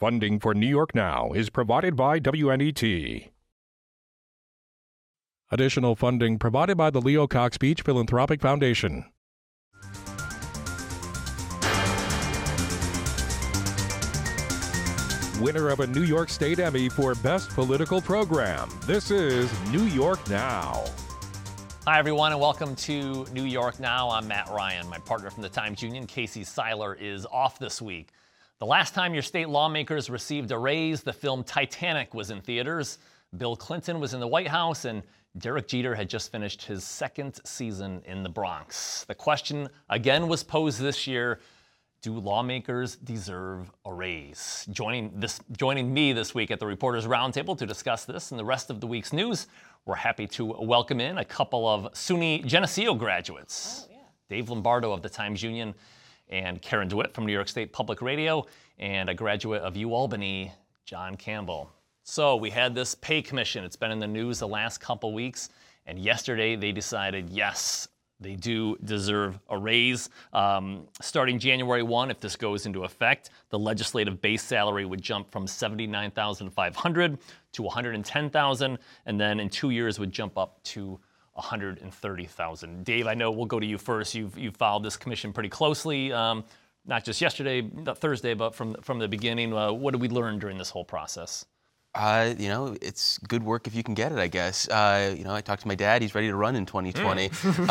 Funding for New York Now is provided by WNET. Additional funding provided by the Leo Cox Beach Philanthropic Foundation. Winner of a New York State Emmy for Best Political Program. This is New York Now. Hi, everyone, and welcome to New York Now. I'm Matt Ryan. My partner from the Times-Union, Casey Seiler, is off this week. The last time your state lawmakers received a raise, the film Titanic was in theaters. Bill Clinton was in the White House, and Derek Jeter had just finished his second season in the Bronx. The question again was posed this year: do lawmakers deserve a raise? Joining me this week at the Reporters Roundtable to discuss this and the rest of the week's news, we're happy to welcome in a couple of SUNY Geneseo graduates. Dave Lombardo of the Times-Union and Karen DeWitt from New York State Public Radio, and a graduate of UAlbany, John Campbell. So we had this pay commission. It's been in the news the last couple weeks, and yesterday they decided, yes, they do deserve a raise. Starting January 1, if this goes into effect, the legislative base salary would jump from $79,500 to $110,000, and then in 2 years would jump up to $130,000. Dave, I know we'll go to you first. You've followed this commission pretty closely, not just yesterday, not Thursday, but from the beginning. What did we learn during this whole process? It's good work if you can get it, I guess. I talked to my dad. He's ready to run in 2020.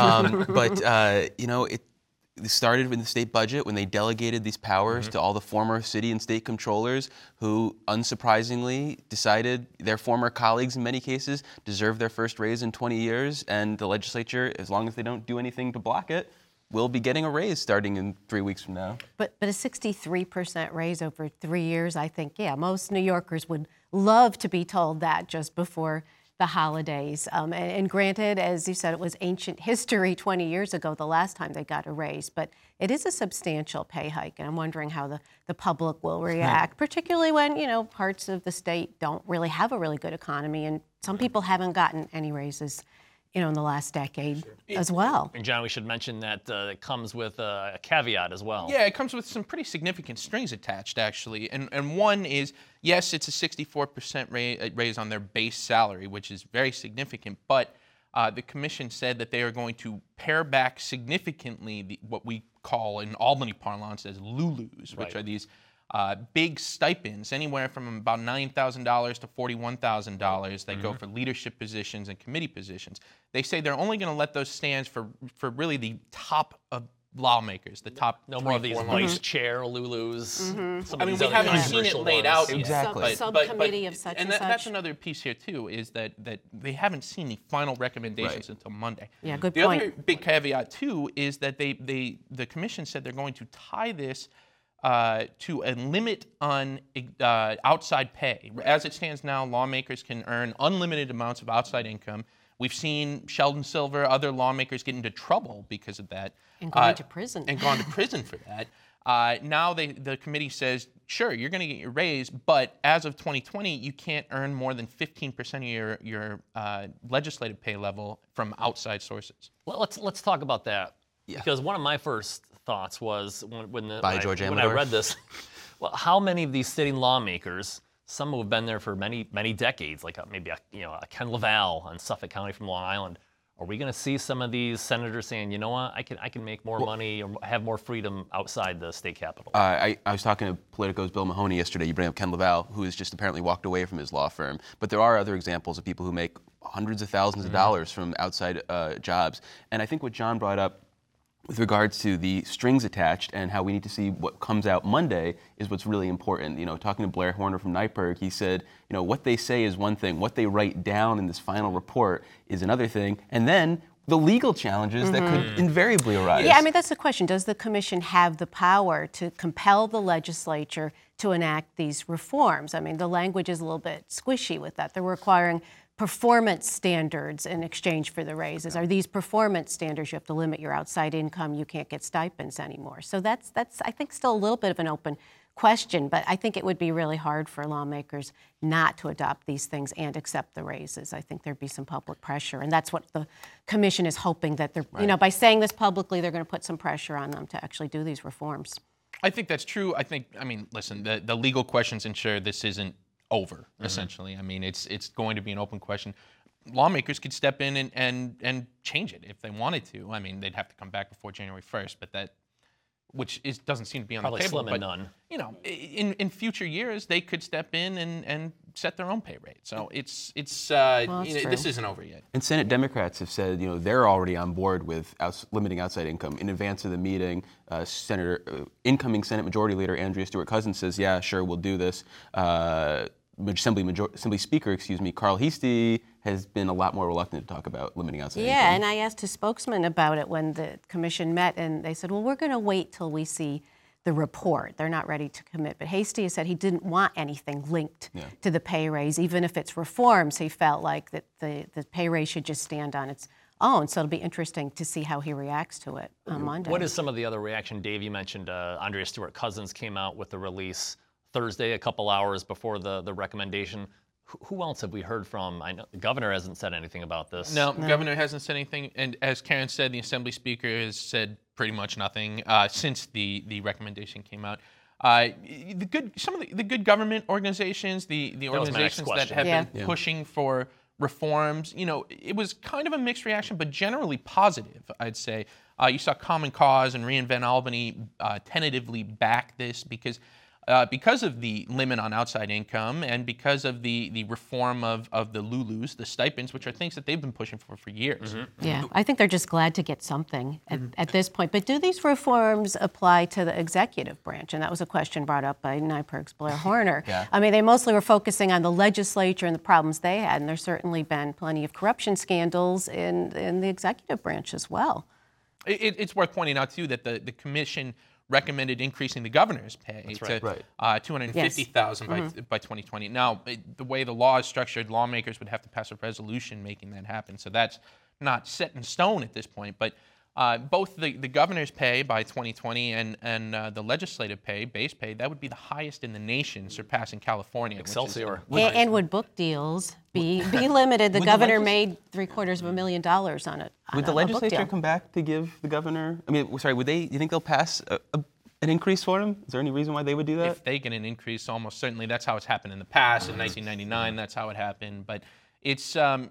It started with the state budget when they delegated these powers to all the former city and state controllers who, unsurprisingly, decided their former colleagues, in many cases, deserve their first raise in 20 years. And the legislature, as long as they don't do anything to block it, will be getting a raise starting in 3 weeks from now. But a 63% raise over 3 years, I think, most New Yorkers would love to be told that just before the holidays. And granted, as you said, it was ancient history 20 years ago, the last time they got a raise. But it is a substantial pay hike, and I'm wondering how the public will react, particularly when, parts of the state don't really have a really good economy, and some people haven't gotten any raises in the last decade as well. And John, we should mention that it comes with a caveat as well. Yeah, it comes with some pretty significant strings attached, actually. And one is, yes, it's a 64% raise on their base salary, which is very significant, but the commission said that they are going to pare back significantly what we call in Albany parlance as LULUs, which are these big stipends, anywhere from about $9,000 to $41,000 that go for leadership positions and committee positions. They say they're only going to let those stand for really the top of lawmakers, the top no more of these vice chair Lulus. We haven't seen it laid out yet. Exactly. Subcommittee of such and such. That's another piece here too, is that they haven't seen the final recommendations until Monday. Yeah, good point. The other big caveat too is that the commission said they're going to tie this to a limit on outside pay. As it stands now, lawmakers can earn unlimited amounts of outside income. We've seen Sheldon Silver, other lawmakers get into trouble because of that. And gone to prison. And gone to prison for that. Now the committee says, sure, you're going to get your raise, but as of 2020, you can't earn more than 15% of your legislative pay level from outside sources. Well, let's talk about that. Yeah. Because one of my first thoughts was when I read this, well, how many of these sitting lawmakers, some who have been there for many decades, like maybe a Ken LaValle on Suffolk County from Long Island, are we going to see some of these senators saying, you know what, I can make more money or have more freedom outside the state capitol? I was talking to Politico's Bill Mahoney yesterday. You bring up Ken LaValle, who has just apparently walked away from his law firm. But there are other examples of people who make hundreds of thousands of dollars from outside jobs. And I think what John brought up with regards to the strings attached and how we need to see what comes out Monday is what's really important. Talking to Blair Horner from NYPIRG, he said, what they say is one thing, what they write down in this final report is another thing, and then the legal challenges that could invariably arise. Yeah, that's the question. Does the commission have the power to compel the legislature to enact these reforms? The language is a little bit squishy with that. They're requiring performance standards in exchange for the raises. Are these performance standards? You have to limit your outside income. You can't get stipends anymore. So that's I think still a little bit of an open question, but I think it would be really hard for lawmakers not to adopt these things and accept the raises. I think there'd be some public pressure, and that's what the commission is hoping that they're, by saying this publicly, they're going to put some pressure on them to actually do these reforms. I think that's true. I mean, listen, the legal questions ensure this isn't over, essentially. I mean, it's going to be an open question. Lawmakers could step in and change it if they wanted to. I mean, they'd have to come back before January 1st, but doesn't seem to be on Probably the table. slim and none. You know, in future years, they could step in and set their own pay rate. So this isn't over yet. And Senate Democrats have said, they're already on board with limiting outside income. In advance of the meeting, incoming Senate Majority Leader Andrea Stewart-Cousins says, "Yeah, sure, we'll do this." Assembly Speaker, Carl Heastie has been a lot more reluctant to talk about limiting outside income. Yeah, and I asked his spokesman about it when the commission met, and they said, well, we're going to wait till we see the report. They're not ready to commit. But Heastie said he didn't want anything linked to the pay raise, even if it's reforms. He felt like that the pay raise should just stand on its own. So it'll be interesting to see how he reacts to it on Monday. What is some of the other reaction? Dave, you mentioned Andrea Stewart-Cousins came out with the release Thursday, a couple hours before the recommendation. Who else have we heard from? I know the governor hasn't said anything about this. No, the governor hasn't said anything. And as Karen said, the Assembly Speaker has said pretty much nothing since the recommendation came out. Some of the good government organizations, the organizations that have been pushing for reforms, it was kind of a mixed reaction, but generally positive, I'd say. You saw Common Cause and Reinvent Albany tentatively back this because of the limit on outside income and because of the reform of the LULUs, the stipends, which are things that they've been pushing for years. Mm-hmm. Yeah, I think they're just glad to get something at this point. But do these reforms apply to the executive branch? And that was a question brought up by NYPIRG's Blair Horner. I mean, they mostly were focusing on the legislature and the problems they had, and there's certainly been plenty of corruption scandals in the executive branch as well. It's worth pointing out, too, that the commission recommended increasing the governor's pay to $250,000 by 2020. Now, the way the law is structured, lawmakers would have to pass a resolution making that happen. So that's not set in stone at this point. But both the governor's pay by 2020 and the legislative pay, base pay, that would be the highest in the nation, surpassing California. Excelsior. And would book deals be limited? The governor made $750,000 on it. Would the legislature come back to give the governor? I mean, sorry, do you think they'll pass an increase for him? Is there any reason why they would do that? If they get an increase, almost certainly that's how it's happened in the past. In 1999, that's how it happened. But it's, I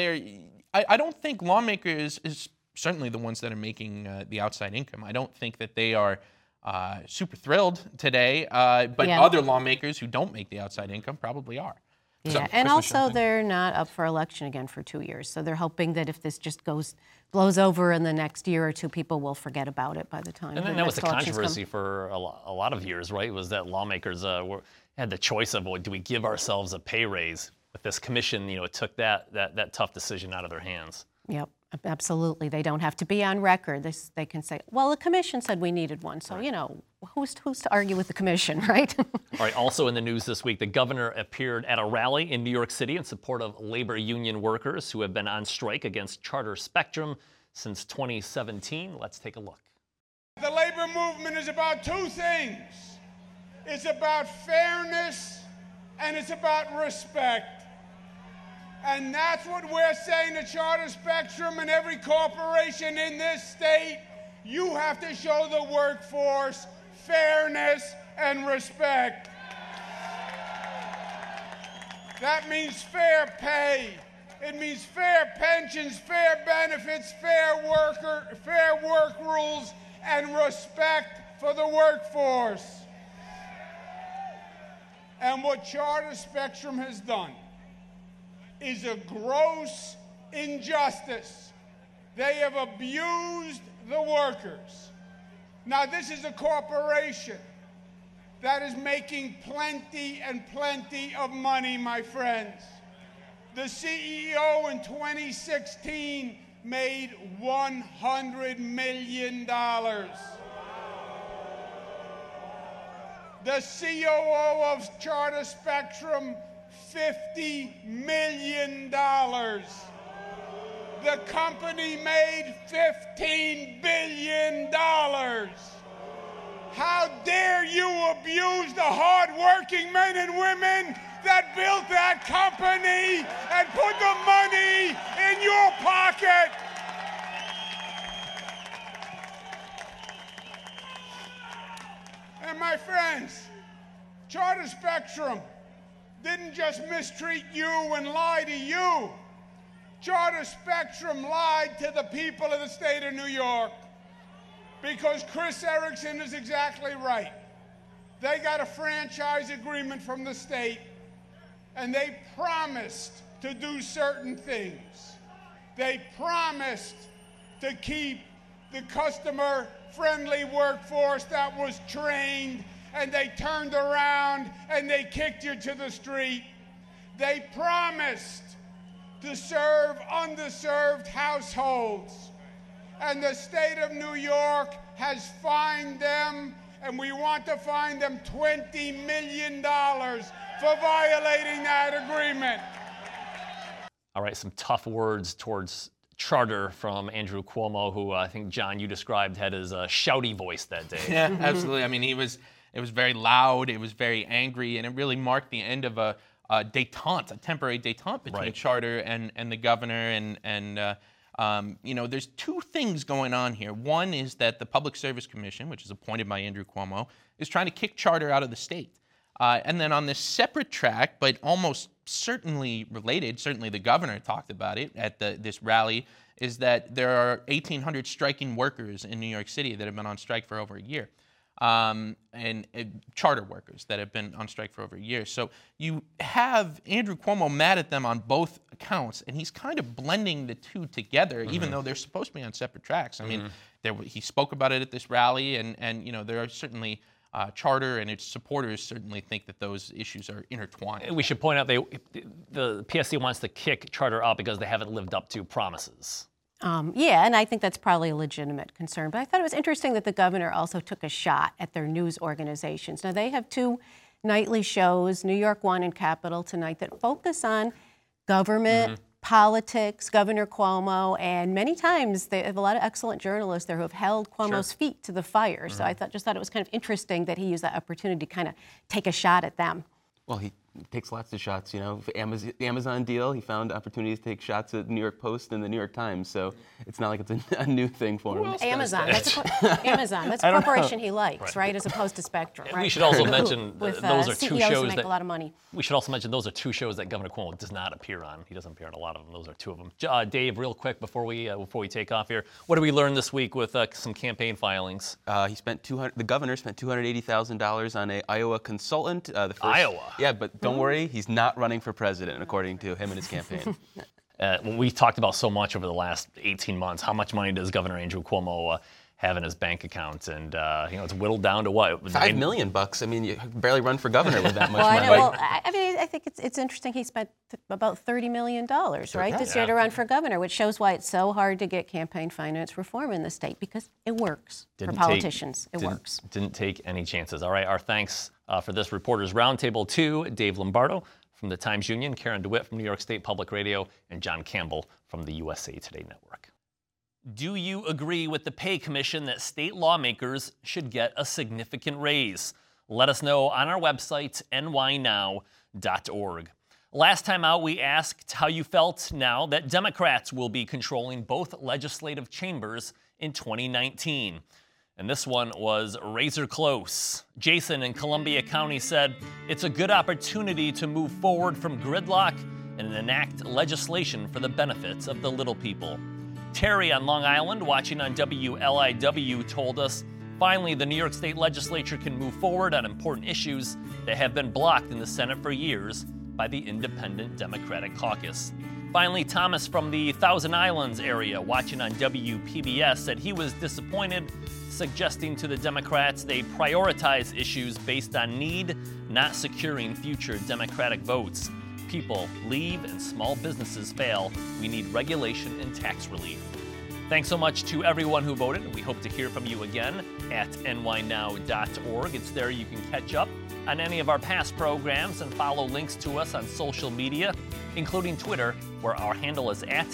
don't think lawmakers is certainly the ones that are making the outside income. I don't think that they are super thrilled today, but other lawmakers who don't make the outside income probably are. Yeah, and also they're not up for election again for 2 years. So they're hoping that if this just blows over in the next year or two, people will forget about it by the time. And then that was the controversy for a lot of years, right? Was that lawmakers had the choice of, do we give ourselves a pay raise? With this commission, it took that tough decision out of their hands. Yep. Absolutely. They don't have to be on record. They can say, well, the commission said we needed one. So, who's to argue with the commission, right? All right. Also in the news this week, the governor appeared at a rally in New York City in support of labor union workers who have been on strike against Charter Spectrum since 2017. Let's take a look. The labor movement is about two things. It's about fairness and it's about respect. And that's what we're saying to Charter Spectrum and every corporation in this state. You have to show the workforce fairness and respect. That means fair pay. It means fair pensions, fair benefits, fair work rules, and respect for the workforce. And what Charter Spectrum has done is a gross injustice. They have abused the workers. Now, this is a corporation that is making plenty and plenty of money, my friends. The CEO in 2016 made $100 million. The COO of Charter Spectrum, $50 million. The company made $15 billion. How dare you abuse the hard-working men and women that built that company and put the money in your pocket? And my friends, Charter Spectrum didn't just mistreat you and lie to you. Charter Spectrum lied to the people of the state of New York, because Chris Erickson is exactly right. They got a franchise agreement from the state, and they promised to do certain things. They promised to keep the customer-friendly workforce that was trained, and they turned around and they kicked you to the street. They promised to serve underserved households, and the state of New York has fined them, and we want to fine them $20 million for violating that agreement. All right, some tough words towards Charter from Andrew Cuomo, who I think, John, you described had his shouty voice that day. Yeah, absolutely. I mean, it was very loud, it was very angry, and it really marked the end of a détente, a temporary détente between Charter and the governor. And there's two things going on here. One is that the Public Service Commission, which is appointed by Andrew Cuomo, is trying to kick Charter out of the state. And then on this separate track, but almost certainly related, certainly the governor talked about it at this rally, is that there are 1,800 striking workers in New York City that have been on strike for over a year. And charter workers that have been on strike for over a year. So you have Andrew Cuomo mad at them on both accounts, and he's kind of blending the two together, even though they're supposed to be on separate tracks. I mean, he spoke about it at this rally, and there are certainly Charter and its supporters certainly think that those issues are intertwined. We should point out the PSC wants to kick Charter out because they haven't lived up to promises. Yeah, and I think that's probably a legitimate concern. But I thought it was interesting that the governor also took a shot at their news organizations. Now, they have two nightly shows, New York One and Capital Tonight, that focus on government, politics, Governor Cuomo, and many times they have a lot of excellent journalists there who have held Cuomo's feet to the fire. So I just thought it was kind of interesting that he used that opportunity to kind of take a shot at them. Well, he takes lots of shots, the Amazon deal, he found opportunities to take shots at the New York Post and the New York Times, so it's not like it's a new thing for him. Amazon, that's a corporation he likes, right, as opposed to Spectrum, right? We should also mention With, those are CEOs two shows make that a lot of money. We should also mention those are two shows that Governor Cuomo does not appear on. He doesn't appear on a lot of them. Those are two of them. Dave, real quick before we take off here, what did we learn this week with some campaign filings? The governor spent $280,000 on an Iowa consultant. Iowa? Yeah, but don't worry, he's not running for president, according to him and his campaign. We talked about so much over the last 18 months. How much money does Governor Andrew Cuomo have in his bank account? And it's whittled down to what? $5 million bucks. I mean, you barely run for governor with that much Well, money. I know. Well, I mean, I think it's interesting. He spent about $30 million, right, this year to run for governor, which shows why it's so hard to get campaign finance reform in the state, because it works for politicians. It works. Didn't take any chances. All right, our thanks for this Reporters Roundtable to Dave Lombardo from the Times-Union, Karen DeWitt from New York State Public Radio, and John Campbell from the USA Today Network. Do you agree with the Pay Commission that state lawmakers should get a significant raise? Let us know on our website, nynow.org. Last time out, we asked how you felt now that Democrats will be controlling both legislative chambers in 2019. And this one was razor close. Jason in Columbia County said, it's a good opportunity to move forward from gridlock and enact legislation for the benefits of the little people. Terry on Long Island, watching on WLIW, told us, finally, the New York State Legislature can move forward on important issues that have been blocked in the Senate for years by the Independent Democratic Caucus. Finally, Thomas from the Thousand Islands area, watching on WPBS, said he was disappointed, suggesting to the Democrats they prioritize issues based on need, not securing future Democratic votes. People leave and small businesses fail. We need regulation and tax relief. Thanks so much to everyone who voted. We hope to hear from you again at nynow.org. It's there you can catch up on any of our past programs and follow links to us on social media, including Twitter, where our handle is at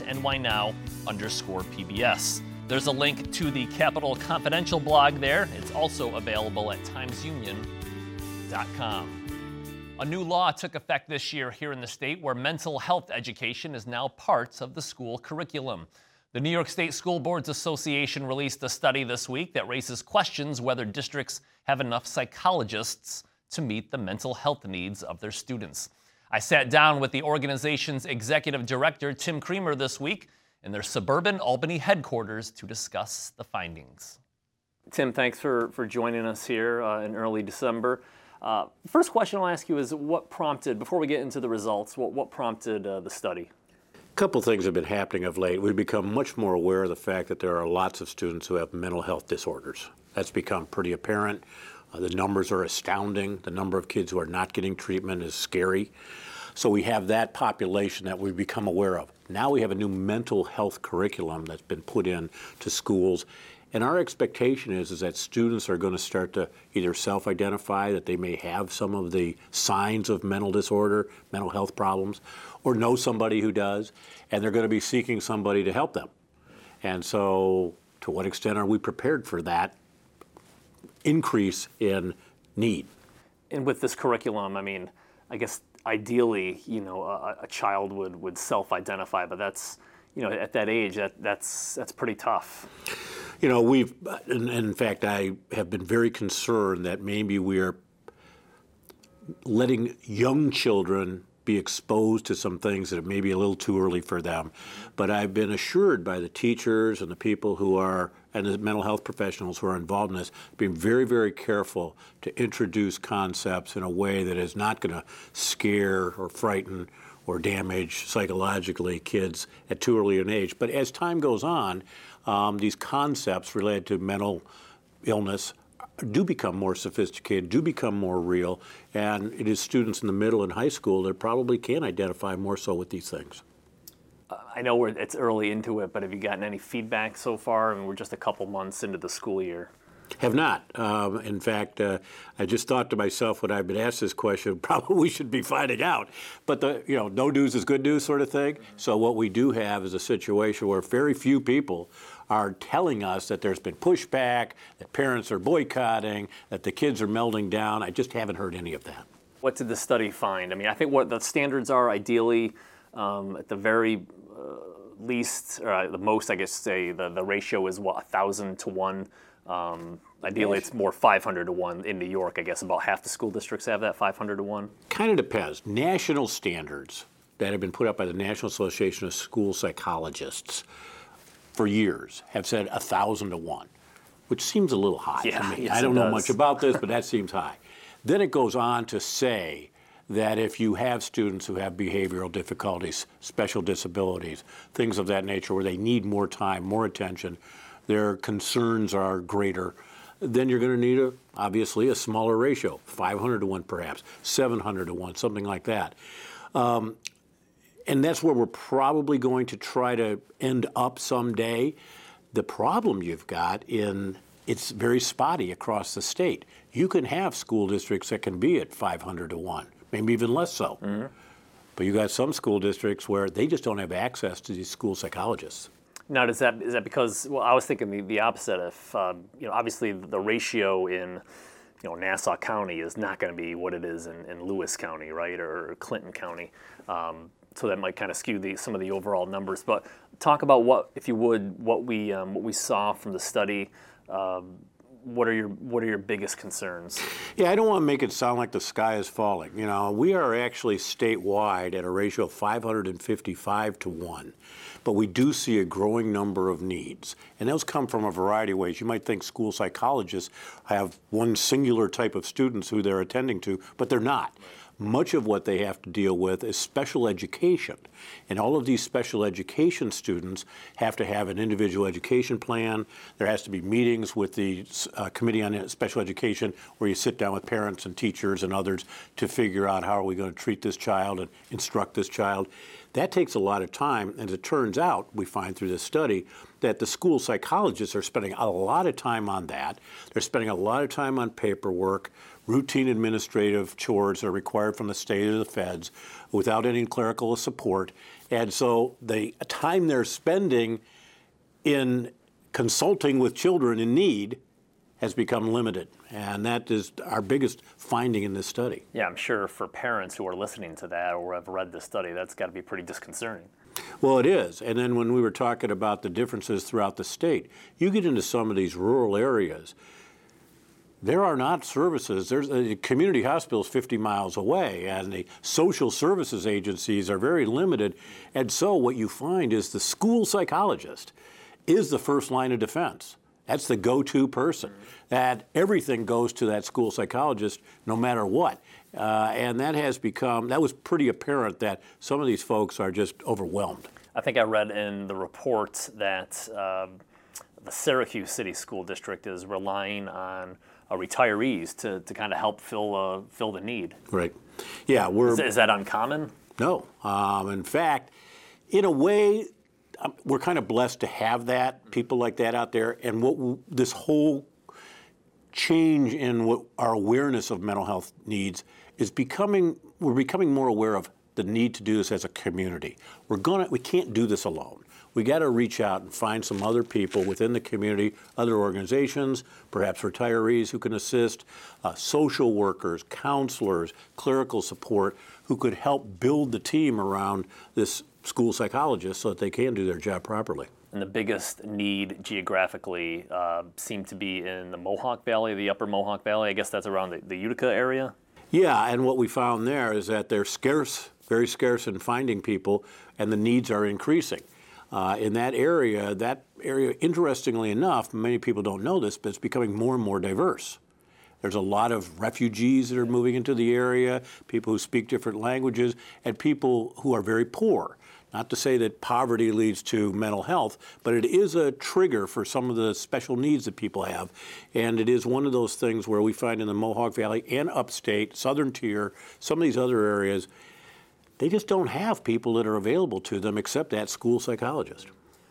nynow_PBS. There's a link to the Capitol Confidential blog there. It's also available at timesunion.com. A new law took effect this year here in the state where mental health education is now part of the school curriculum. The New York State School Boards Association released a study this week that raises questions whether districts have enough psychologists to meet the mental health needs of their students. I sat down with the organization's executive director, Tim Creamer, this week in their suburban Albany headquarters to discuss the findings. Tim, thanks for joining us here in early December. First question I'll ask you is what prompted, before we get into the results, what prompted the study? A couple things have been happening of late. We've become much more aware of the fact that there are lots of students who have mental health disorders. That's become pretty apparent. The numbers are astounding. The number of kids who are not getting treatment is scary. So we have that population that we've become aware of. Now we have a new mental health curriculum that's been put in to schools. And our expectation is that students are going to start to either self-identify that they may have some of the signs of mental disorder, mental health problems, or know somebody who does, and they're going to be seeking somebody to help them. And so to what extent are we prepared for that increase in need? And with this curriculum, I mean, I guess ideally, a child would self-identify, but that's, at that age, that's pretty tough. In fact, I have been very concerned that maybe we are letting young children be exposed to some things that may be a little too early for them. But I've been assured by the teachers and the people who are, and the mental health professionals who are involved in this, being very, very careful to introduce concepts in a way that is not going to scare or frighten or damage psychologically kids at too early an age. But as time goes on, these concepts related to mental illness do become more sophisticated, do become more real, and it is students in the middle and high school that probably can identify more so with these things. I know it's early into it, but have you gotten any feedback so far? I mean, we're just a couple months into the school year. Have not. In fact, I just thought to myself when I've been asked this question, probably we should be finding out. But no news is good news sort of thing. So what we do have is a situation where very few people are telling us that there's been pushback, that parents are boycotting, that the kids are melting down. I just haven't heard any of that. What did the study find? I mean, I think what the standards are ideally, at the very least, or the most, I guess, say the ratio is 1,000 to 1. Ideally, it's more 500 to 1 in New York. I guess about half the school districts have that 500 to 1. Kind of depends. National standards that have been put up by the National Association of School Psychologists for years have said 1,000 to 1, which seems a little high to me. Yes, I don't know much about this, but that seems high. Then it goes on to say that if you have students who have behavioral difficulties, special disabilities, things of that nature where they need more time, more attention, their concerns are greater, then you're going to need, obviously, a smaller ratio, 500 to 1 perhaps, 700 to 1, something like that. And that's where we're probably going to try to end up someday. The problem you've got it's very spotty across the state. You can have school districts that can be at 500 to 1, maybe even less so. Mm-hmm. But you got some school districts where they just don't have access to these school psychologists. Now, is that because? Well, I was thinking the opposite. If obviously the ratio in Nassau County is not going to be what it is in Lewis County, right, or Clinton County. So that might kind of skew some of the overall numbers. But talk about what we saw from the study. What are your biggest concerns? Yeah, I don't want to make it sound like the sky is falling. We are actually statewide at a ratio of 555 to 1. But we do see a growing number of needs. And those come from a variety of ways. You might think school psychologists have one singular type of students who they're attending to, but they're not. Much of what they have to deal with is special education. And all of these special education students have to have an individual education plan. There has to be meetings with the Committee on Special Education where you sit down with parents and teachers and others to figure out how are we going to treat this child and instruct this child. That takes a lot of time, and as it turns out, we find through this study, that the school psychologists are spending a lot of time on that. They're spending a lot of time on paperwork, routine administrative chores that are required from the state or the feds without any clerical support. And so the time they're spending in consulting with children in need has become limited. And that is our biggest finding in this study. Yeah, I'm sure for parents who are listening to that or have read this study, that's got to be pretty disconcerting. Well, it is. And then when we were talking about the differences throughout the state, you get into some of these rural areas, there are not services. There's a community hospitals 50 miles away, and the social services agencies are very limited. And so what you find is the school psychologist is the first line of defense. That's the go-to person. That everything goes to that school psychologist no matter what. And that was pretty apparent that some of these folks are just overwhelmed. I think I read in the report that the Syracuse City School District is relying on retirees to kind of help fill the need. Right. Yeah. Is that uncommon? No. In fact, in a way, we're kind of blessed to have people like that out there. And this whole change in what our awareness of mental health needs is we're becoming more aware of the need to do this as a community. We can't do this alone. We got to reach out and find some other people within the community, other organizations, perhaps retirees who can assist, social workers, counselors, clerical support, who could help build the team around this school psychologist so that they can do their job properly. And the biggest need geographically seemed to be in the Mohawk Valley, the upper Mohawk Valley. I guess that's around the Utica area. Yeah, and what we found there is that they're scarce, very scarce in finding people, and the needs are increasing. In that area, interestingly enough, many people don't know this, but it's becoming more and more diverse. There's a lot of refugees that are moving into the area, people who speak different languages, and people who are very poor. Not to say that poverty leads to mental health, but it is a trigger for some of the special needs that people have. And it is one of those things where we find in the Mohawk Valley and upstate, southern tier, some of these other areas, they just don't have people that are available to them except that school psychologist.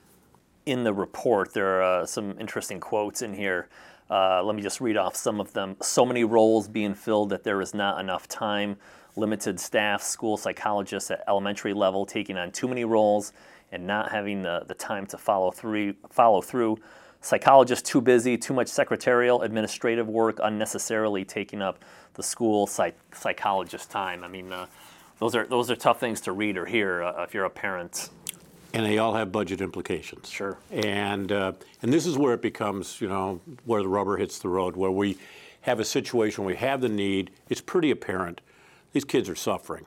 In the report, there are some interesting quotes in here. Let me just read off some of them. So many roles being filled that there is not enough time. Limited staff, school psychologists at elementary level taking on too many roles and not having the time to follow through. Psychologists too busy, too much secretarial, administrative work, unnecessarily taking up the school psychologist time. I mean, those are tough things to read or hear if you're a parent. And they all have budget implications. Sure. And this is where it becomes, where the rubber hits the road, where we have a situation where we have the need. It's pretty apparent. These kids are suffering,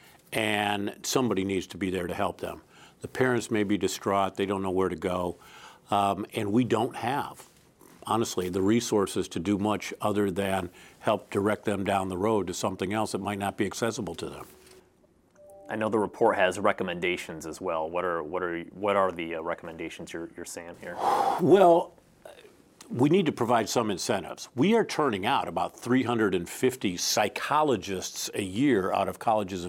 and somebody needs to be there to help them. The parents may be distraught. They don't know where to go. And we don't have, honestly, the resources to do much other than help direct them down the road to something else that might not be accessible to them. I know the report has recommendations as well. What are the recommendations you're saying here? Well, we need to provide some incentives. We are turning out about 350 psychologists a year out of colleges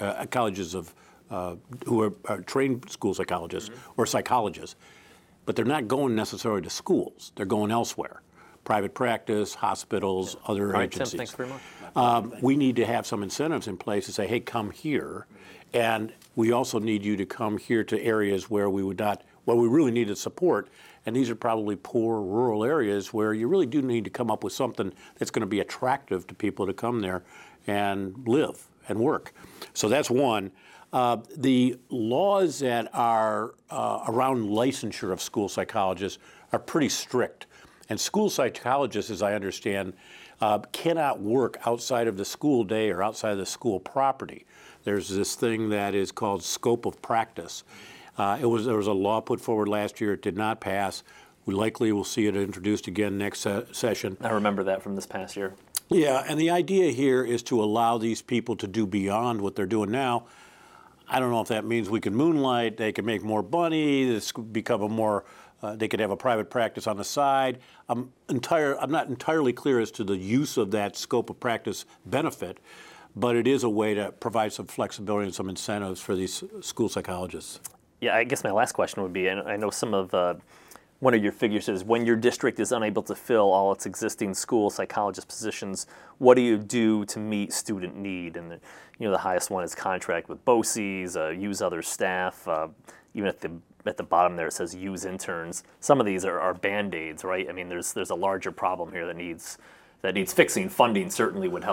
who are trained school psychologists or psychologists, but they're not going necessarily to schools. They're going elsewhere. Private practice, hospitals, other agencies. Tim, thanks very much. We need to have some incentives in place to say, hey, come here. And we also need you to come here to areas where we really needed support. And these are probably poor rural areas where you really do need to come up with something that's going to be attractive to people to come there and live and work. So that's one. The laws that are around licensure of school psychologists are pretty strict. And school psychologists, as I understand, cannot work outside of the school day or outside of the school property. There's this thing that is called scope of practice. There was a law put forward last year. It did not pass. We likely will see it introduced again next session. I remember that from this past year. Yeah, and the idea here is to allow these people to do beyond what they're doing now. I don't know if that means we can moonlight, they can make more money, this could become they could have a private practice on the side. I'm not entirely clear as to the use of that scope of practice benefit, but it is a way to provide some flexibility and some incentives for these school psychologists. Yeah, I guess my last question would be, I know some of one of your figures is when your district is unable to fill all its existing school psychologist positions, what do you do to meet student need? And the highest one is contract with BOCES, use other staff. Even at the bottom there it says use interns. Some of these are Band-Aids, right? I mean, there's a larger problem here that needs fixing. Funding certainly would help.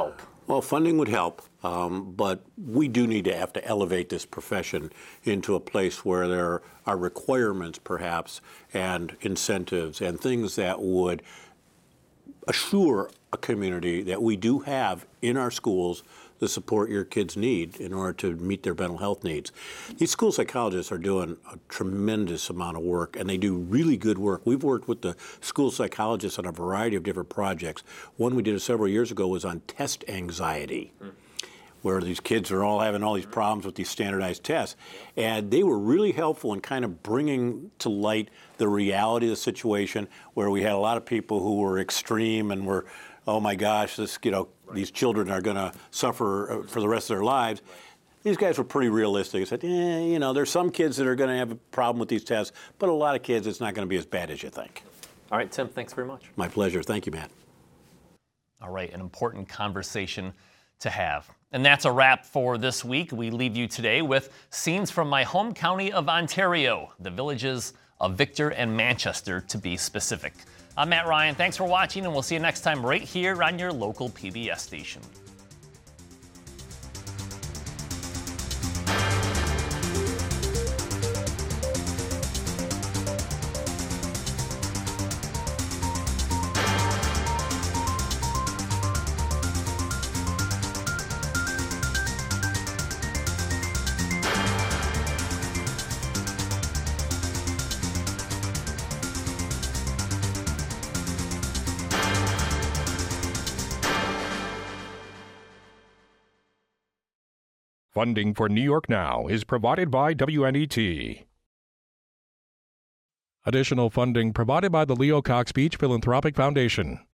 Well, funding would help, but we do need to have to elevate this profession into a place where there are requirements, perhaps, and incentives and things that would assure a community that we do have in our schools the support your kids need in order to meet their mental health needs. These school psychologists are doing a tremendous amount of work, and they do really good work. We've worked with the school psychologists on a variety of different projects. One we did several years ago was on test anxiety, where these kids are all having all these problems with these standardized tests. And they were really helpful in kind of bringing to light the reality of the situation, where we had a lot of people who were extreme and were, oh my gosh, these children are going to suffer for the rest of their lives. These guys were pretty realistic. They said, there's some kids that are going to have a problem with these tests, but a lot of kids, it's not going to be as bad as you think. All right, Tim, thanks very much. My pleasure. Thank you, Matt. All right, an important conversation to have. And that's a wrap for this week. We leave you today with scenes from my home county of Ontario, the villages of Victor and Manchester, to be specific. I'm Matt Ryan. Thanks for watching, and we'll see you next time right here on your local PBS station. Funding for New York Now is provided by WNET. Additional funding provided by the Leo Cox Beach Philanthropic Foundation.